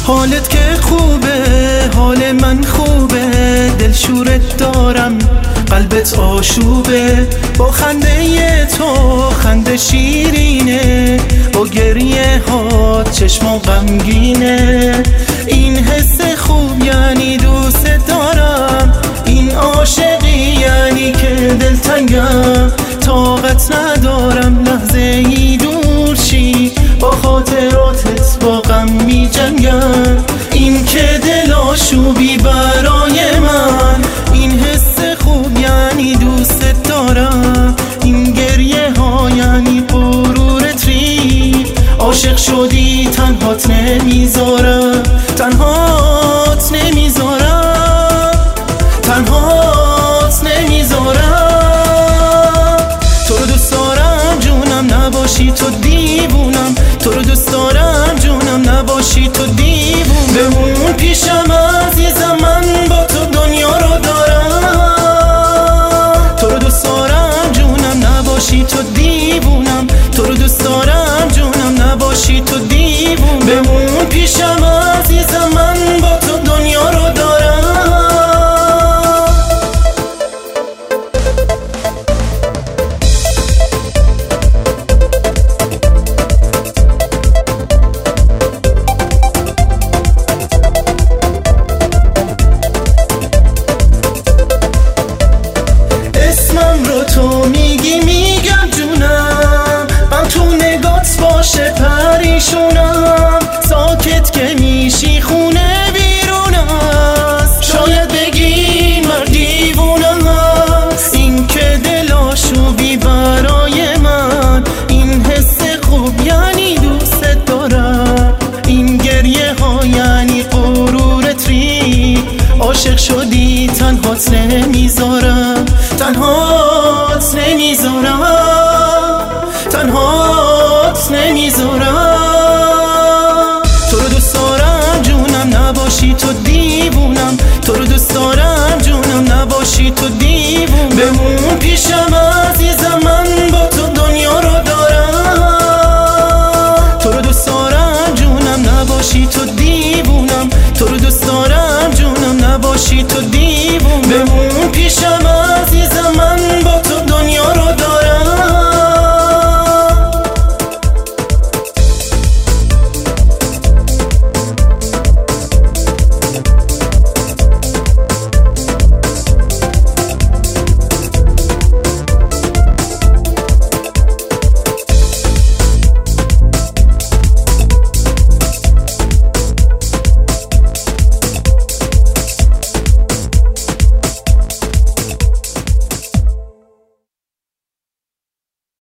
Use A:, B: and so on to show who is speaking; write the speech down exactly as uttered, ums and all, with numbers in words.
A: حالت که خوبه، حال من خوبه، دلشورت دارم، قلبت آشوبه. با خنده تو خنده شیرینه، با گریه ها چشمم غمگینه. این حس خوب یعنی دوست دارم، این عاشقی یعنی که دلتنگم. طاقت ندارم لحظه ای دور شی، با خاطراتت با غم می جنگم. این که دل آشوبی برای من، این حس خوب یعنی دوست دارم. این گریه ها یعنی غرورت ری، عاشق شدی تنهات نمیذارم، تنهات نمیذارم، تنهات نمیذارم. تو رو دوست دارم جونم، نباشی تو دیوونم. تو رو دوست دارم جونم، نباشی تو دیوونم. بمون پیشم عزیزم، من با تو دنیا رو دارم. تو رو دوست دارم جونم، نباشی تو دیوونم. تو رو دوست دارم جونم، نباشی تو دیوونم. بمون پیشم عزیزم، من با تو دنیا رو دارم. تو میگی میگم جونم، من تو نگات باشه پریشونم. ساکت که میشی خونه بیرون است، شاید بگی من دیوونم است. این که دل آشوبی برای من، این حس خوب یعنی دوست دارم. این گریه ها یعنی غرورت ری، عاشق شدی تنهات نمیذارم، تنهات نمیذارم، تنهات نمیذارم.